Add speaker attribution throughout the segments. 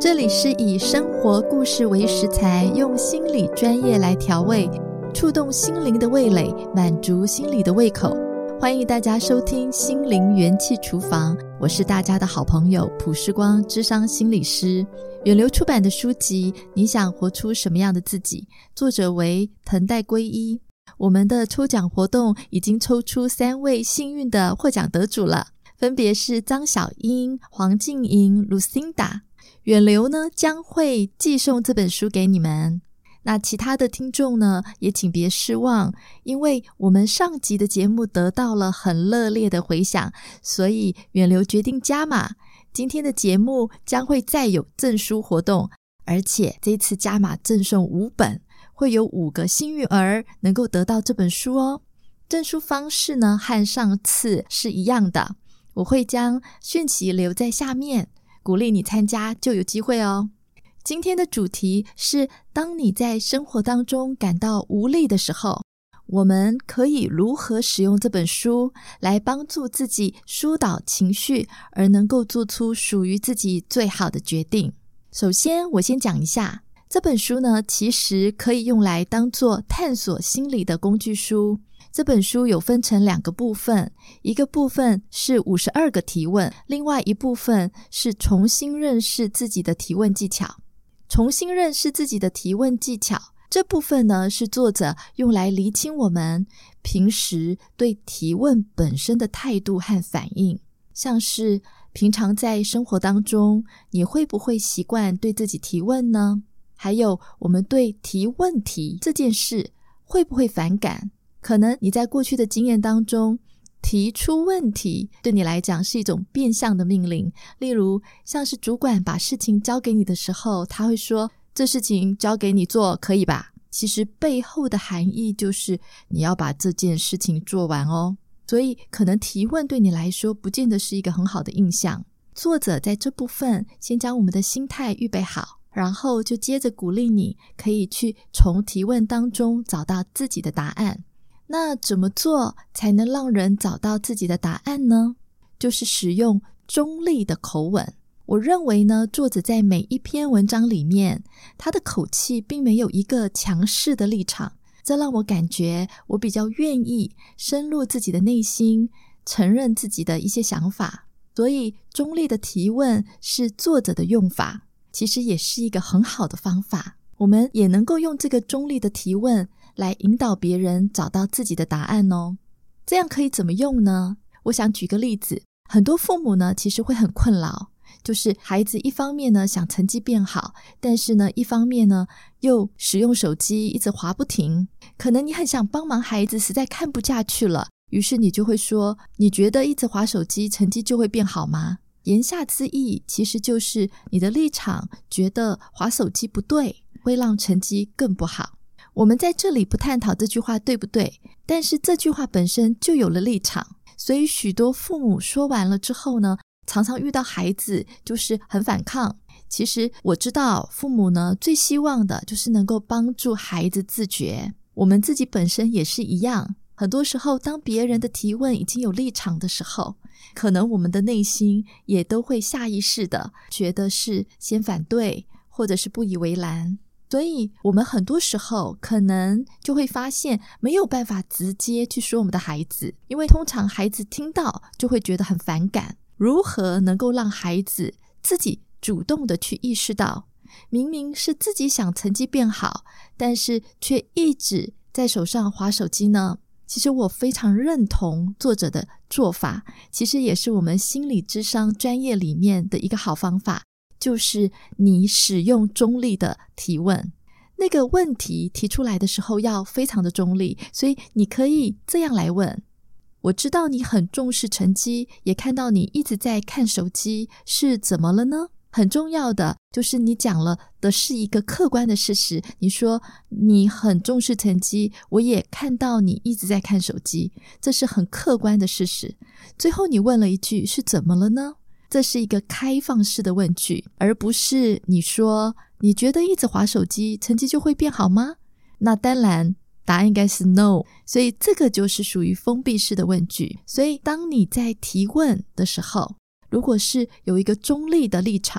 Speaker 1: 这里是以生活故事为食材，用心理专业来调味，触动心灵的味蕾，满足心理的胃口。欢迎大家收听心灵元气厨房，我是大家的好朋友朴世光，諮商心理师。远流出版的书籍《你想活出什么样的自己》，作者为藤代圭一。我们的抽奖活动已经抽出3位幸运的获奖得主了，分别是张小英、黄静莹、Lucinda。远流呢将会寄送这本书给你们。那其他的听众呢也请别失望，因为我们上集的节目得到了很热烈的回响，所以远流决定加码，今天的节目将会再有赠书活动，而且这次加码赠送5本，会有5个幸运儿能够得到这本书哦。赠书方式呢和上次是一样的，我会将讯息留在下面，鼓励你参加就有机会哦。今天的主题是，当你在生活当中感到无力的时候，我们可以如何使用这本书来帮助自己疏导情绪，而能够做出属于自己最好的决定。首先我先讲一下，这本书呢其实可以用来当作探索心理的工具书。这本书有分成2个部分，一个部分是52个提问，另外一部分是重新认识自己的提问技巧。重新认识自己的提问技巧这部分呢，是作者用来厘清我们平时对提问本身的态度和反应，像是平常在生活当中，你会不会习惯对自己提问呢？还有我们对提问题这件事会不会反感？可能你在过去的经验当中，提出问题对你来讲是一种变相的命令，例如像是主管把事情交给你的时候，他会说这事情交给你做可以吧？其实背后的含义就是你要把这件事情做完哦。所以可能提问对你来说不见得是一个很好的印象。作者在这部分先将我们的心态预备好，然后就接着鼓励你可以去从提问当中找到自己的答案。那怎么做才能让人找到自己的答案呢？就是使用中立的口吻。我认为呢，作者在每一篇文章里面，他的口气并没有一个强势的立场，这让我感觉我比较愿意深入自己的内心，承认自己的一些想法。所以中立的提问是作者的用法，其实也是一个很好的方法。我们也能够用这个中立的提问来引导别人找到自己的答案哦。这样可以怎么用呢？我想举个例子，很多父母呢其实会很困扰，就是孩子一方面呢想成绩变好，但是呢一方面呢又使用手机一直滑不停。可能你很想帮忙孩子，实在看不下去了，于是你就会说，你觉得一直滑手机成绩就会变好吗？言下之意其实就是你的立场觉得滑手机不对，会让成绩更不好。我们在这里不探讨这句话对不对，但是这句话本身就有了立场，所以许多父母说完了之后呢，常常遇到孩子就是很反抗。其实我知道父母呢最希望的就是能够帮助孩子自觉，我们自己本身也是一样。很多时候当别人的提问已经有立场的时候，可能我们的内心也都会下意识的觉得是先反对，或者是不以为然。所以我们很多时候可能就会发现没有办法直接去说我们的孩子，因为通常孩子听到就会觉得很反感。如何能够让孩子自己主动的去意识到，明明是自己想成绩变好，但是却一直在手上滑手机呢？其实我非常认同作者的做法，其实也是我们心理諮商专业里面的一个好方法，就是你使用中立的提问。那个问题提出来的时候要非常的中立，所以你可以这样来问，我知道你很重视成绩，也看到你一直在看手机，是怎么了呢？很重要的就是你讲了的是一个客观的事实，你说你很重视成绩，我也看到你一直在看手机，这是很客观的事实。最后你问了一句是怎么了呢？这是一个开放式的问句，而不是你说你觉得一直滑手机成绩就会变好吗？那当然答案应该是 no， 所以这个就是属于封闭式的问句。所以当你在提问的时候，如果是有一个中立的立场，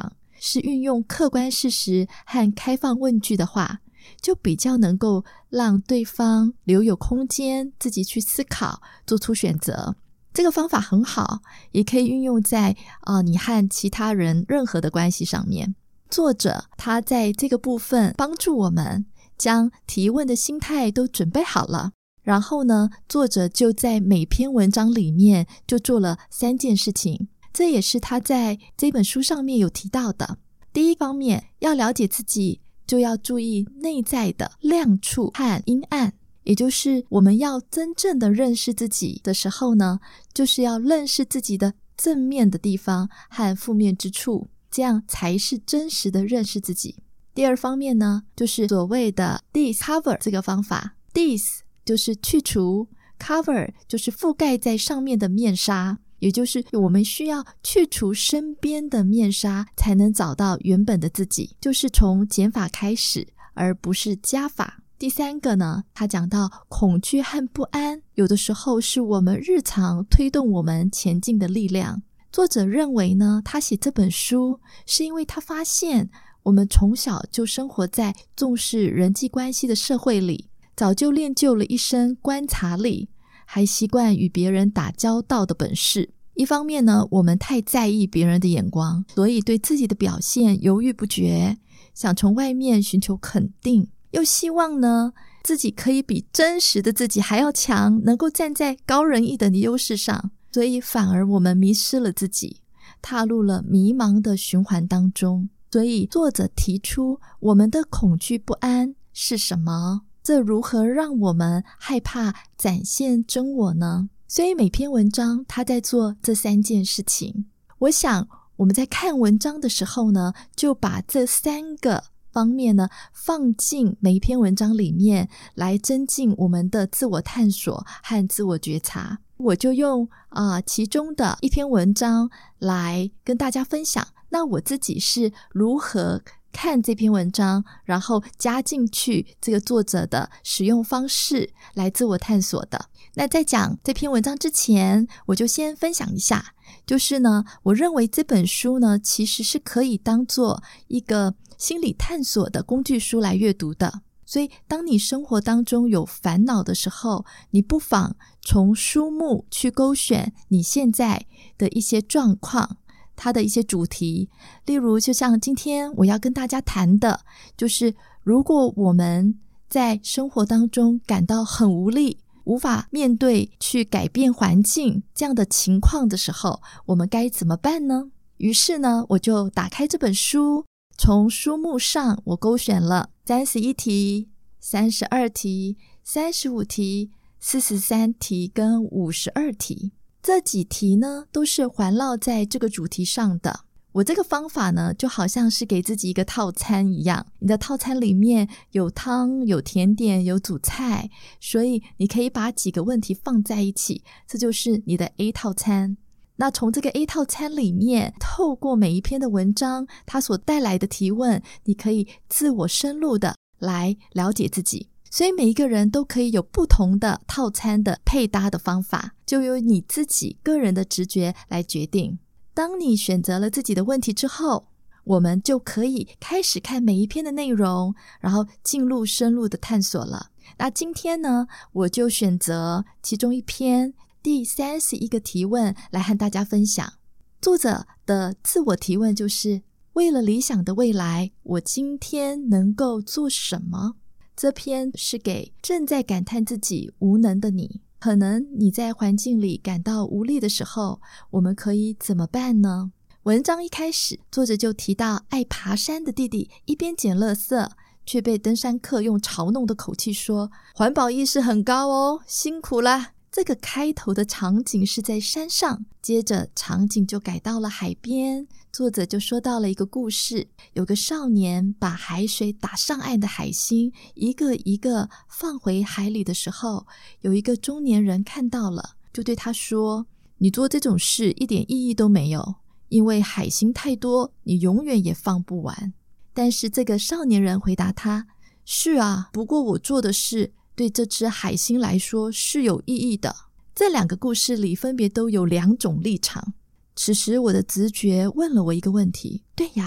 Speaker 1: 是运用客观事实和开放问句的话，就比较能够让对方留有空间自己去思考，做出选择。这个方法很好，也可以运用在你和其他人任何的关系上面。作者他在这个部分帮助我们将提问的心态都准备好了，然后呢，作者就在每篇文章里面就做了3件事情，这也是他在这本书上面有提到的。第一方面，要了解自己，就要注意内在的亮处和阴暗，也就是我们要真正的认识自己的时候呢，就是要认识自己的正面的地方和负面之处，这样才是真实的认识自己。第二方面呢，就是所谓的 discover 这个方法。 dis 就是去除， cover 就是覆盖在上面的面纱，也就是我们需要去除身边的面纱，才能找到原本的自己，就是从减法开始，而不是加法。第3个呢，他讲到恐惧和不安，有的时候是我们日常推动我们前进的力量。作者认为呢，他写这本书是因为他发现我们从小就生活在重视人际关系的社会里，早就练就了一身观察力，还习惯与别人打交道的本事。一方面呢，我们太在意别人的眼光，所以对自己的表现犹豫不决，想从外面寻求肯定，又希望呢自己可以比真实的自己还要强，能够站在高人一等的优势上，所以反而我们迷失了自己，踏入了迷茫的循环当中。所以作者提出，我们的恐惧不安是什么？这如何让我们害怕展现真我呢？所以每篇文章他在做这3件事情。我想我们在看文章的时候呢，就把这3个方面呢放进每一篇文章里面，来增进我们的自我探索和自我觉察。我就用其中的一篇文章来跟大家分享，那我自己是如何看这篇文章，然后加进去这个作者的使用方式来自我探索的。那在讲这篇文章之前，我就先分享一下，就是呢，我认为这本书呢其实是可以当做一个心理探索的工具书来阅读的。所以当你生活当中有烦恼的时候，你不妨从书目去勾选你现在的一些状况，它的一些主题。例如就像今天我要跟大家谈的，就是如果我们在生活当中感到很无力，无法面对去改变环境这样的情况的时候，我们该怎么办呢？于是呢，我就打开这本书，从书目上我勾选了31题、32题、35题、43题跟52题。这几题呢都是环绕在这个主题上的。我这个方法呢就好像是给自己一个套餐一样，你的套餐里面有汤、有甜点、有主菜，所以你可以把几个问题放在一起，这就是你的 A 套餐。那从这个 A 套餐里面，透过每一篇的文章它所带来的提问，你可以自我深入的来了解自己。所以每一个人都可以有不同的套餐的配搭的方法，就由你自己个人的直觉来决定。当你选择了自己的问题之后，我们就可以开始看每一篇的内容，然后进入深入的探索了。那今天呢，我就选择其中一篇第31个提问来和大家分享。作者的自我提问就是：为了理想的未来，我今天能够做什么？这篇是给正在感叹自己无能的你。可能你在环境里感到无力的时候，我们可以怎么办呢？文章一开始，作者就提到爱爬山的弟弟一边捡垃圾，却被登山客用嘲弄的口气说：环保意识很高哦，辛苦啦。这个开头的场景是在山上，接着场景就改到了海边。作者就说到了一个故事，有个少年把海水打上岸的海星一个一个放回海里的时候，有一个中年人看到了，就对他说：你做这种事一点意义都没有，因为海星太多，你永远也放不完。但是这个少年人回答他：是啊，不过我做的事对这只海星来说是有意义的。这2个故事里分别都有2种立场。此时我的直觉问了我一个问题：对呀，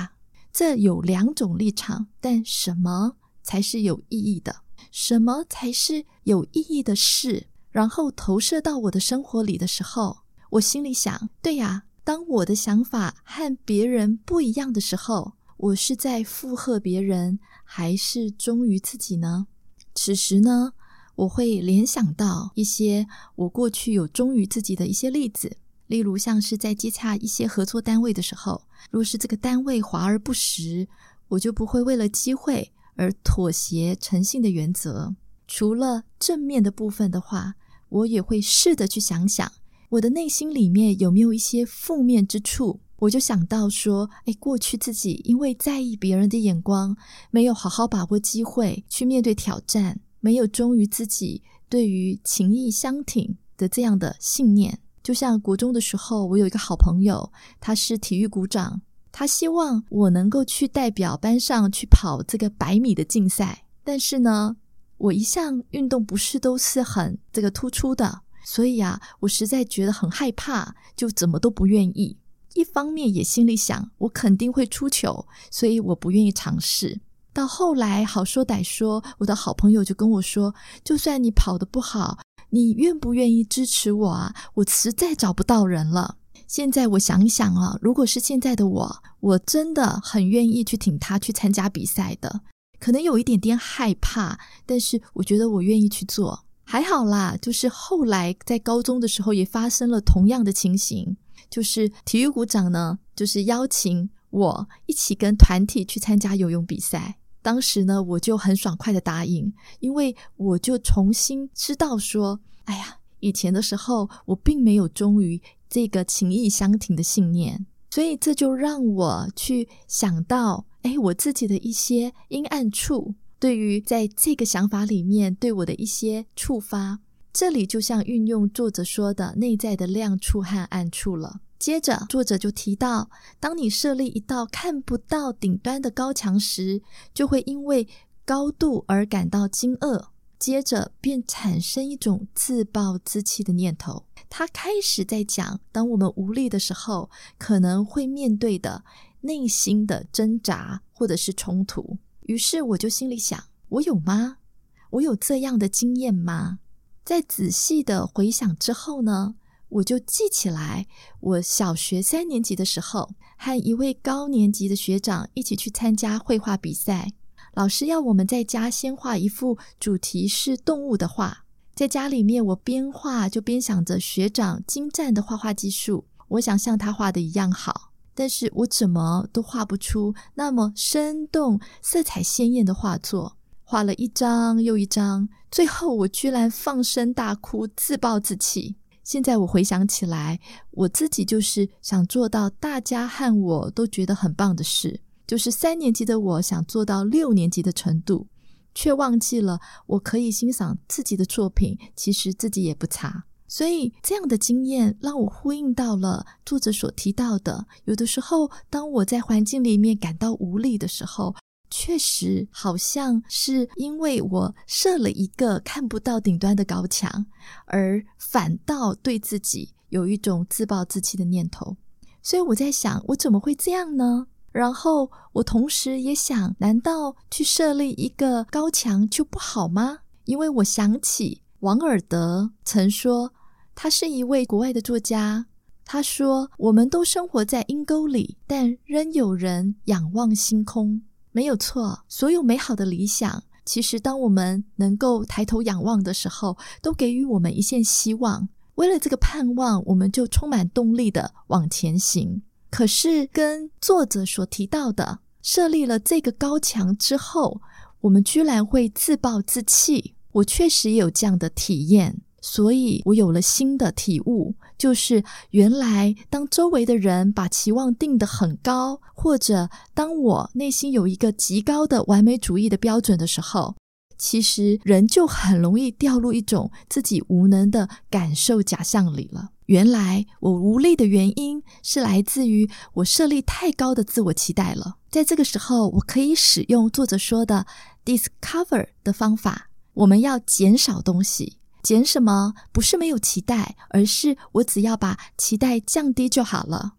Speaker 1: 这有2种立场，但什么才是有意义的？什么才是有意义的事？然后投射到我的生活里的时候，我心里想，对呀，当我的想法和别人不一样的时候，我是在附和别人，还是忠于自己呢？此时呢，我会联想到一些我过去有忠于自己的一些例子，例如像是在接洽一些合作单位的时候，若是这个单位华而不实，我就不会为了机会而妥协诚信的原则。除了正面的部分的话，我也会试着去想想我的内心里面有没有一些负面之处。我就想到说，过去自己因为在意别人的眼光，没有好好把握机会去面对挑战，没有忠于自己对于情义相挺的这样的信念。就像国中的时候，我有一个好朋友，他是体育股长，他希望我能够去代表班上去跑这个100米的竞赛，但是呢，我一向运动不是都是很突出的，所以我实在觉得很害怕，就怎么都不愿意。一方面也心里想，我肯定会出糗，所以我不愿意尝试。到后来好说歹说，我的好朋友就跟我说，就算你跑得不好，你愿不愿意支持我啊？我实在找不到人了。现在我想一想如果是现在的我真的很愿意去挺他去参加比赛的，可能有一点点害怕，但是我觉得我愿意去做。还好啦，就是后来在高中的时候也发生了同样的情形，就是体育股长呢，就是邀请我一起跟团体去参加游泳比赛。当时呢，我就很爽快的答应，因为我就重新知道说，以前的时候我并没有忠于这个情义相挺的信念，所以这就让我去想到我自己的一些阴暗处，对于在这个想法里面对我的一些触发。这里就像运用作者说的内在的亮处和暗处了。接着作者就提到，当你设立一道看不到顶端的高墙时，就会因为高度而感到惊愕，接着便产生一种自暴自弃的念头。他开始在讲，当我们无力的时候，可能会面对的内心的挣扎或者是冲突。于是我就心里想，我有吗？我有这样的经验吗？在仔细的回想之后呢，我就记起来，我小学3年级的时候，和一位高年级的学长一起去参加绘画比赛。老师要我们在家先画一幅主题是动物的画。在家里面，我边画就边想着学长精湛的画画技术，我想像他画的一样好，但是我怎么都画不出那么生动、色彩鲜艳的画作。画了一张又一张，最后我居然放声大哭，自暴自弃。现在我回想起来，我自己就是想做到大家和我都觉得很棒的事，就是3年级的我想做到6年级的程度，却忘记了我可以欣赏自己的作品，其实自己也不差。所以这样的经验让我呼应到了作者所提到的，有的时候当我在环境里面感到无力的时候，确实好像是因为我设了一个看不到顶端的高墙，而反倒对自己有一种自暴自弃的念头。所以我在想，我怎么会这样呢？然后我同时也想，难道去设立一个高墙就不好吗？因为我想起王尔德曾说，他是一位国外的作家，他说，我们都生活在阴沟里，但仍有人仰望星空。没有错，所有美好的理想，其实当我们能够抬头仰望的时候，都给予我们一线希望。为了这个盼望，我们就充满动力的往前行。可是跟作者所提到的，设立了这个高墙之后，我们居然会自暴自弃。我确实也有这样的体验，所以我有了新的体悟，就是原来当周围的人把期望定得很高，或者当我内心有一个极高的完美主义的标准的时候，其实人就很容易掉入一种自己无能的感受假象里了。原来我无力的原因是来自于我设立太高的自我期待了。在这个时候，我可以使用作者说的 discover 的方法，我们要减少东西。减什么？不是没有期待，而是我只要把期待降低就好了。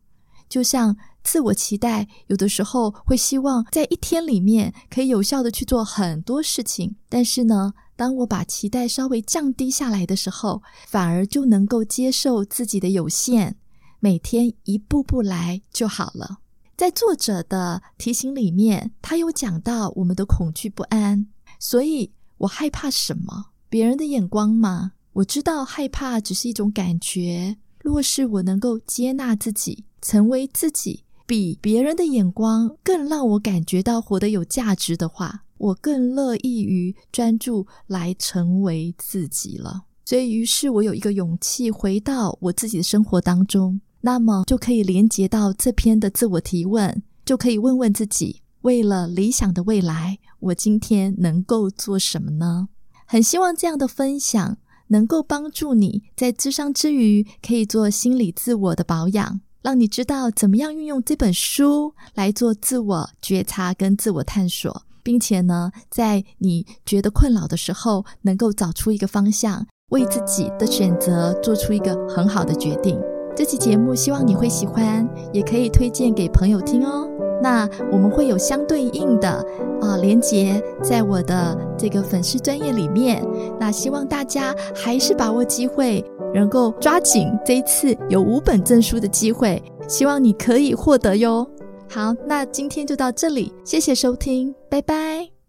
Speaker 1: 就像自我期待，有的时候会希望在一天里面可以有效的去做很多事情，但是呢，当我把期待稍微降低下来的时候，反而就能够接受自己的有限，每天一步步来就好了。在作者的提醒里面，他有讲到我们的恐惧不安，所以我害怕什么？别人的眼光吗？我知道害怕只是一种感觉，若是我能够接纳自己，成为自己，比别人的眼光更让我感觉到活得有价值的话，我更乐意于专注来成为自己了。所以于是我有一个勇气回到我自己的生活当中，那么就可以连接到这篇的自我提问，就可以问问自己，为了理想的未来，我今天能够做什么呢？很希望这样的分享能够帮助你在諮商之余可以做心理自我的保养，让你知道怎么样运用这本书来做自我觉察跟自我探索，并且呢，在你觉得困扰的时候能够找出一个方向，为自己的选择做出一个很好的决定。这期节目希望你会喜欢，也可以推荐给朋友听哦。那我们会有相对应的连结在我的这个粉丝专页里面，那希望大家还是把握机会，能够抓紧这一次有5本证书的机会，希望你可以获得哟。好，那今天就到这里，谢谢收听，拜拜。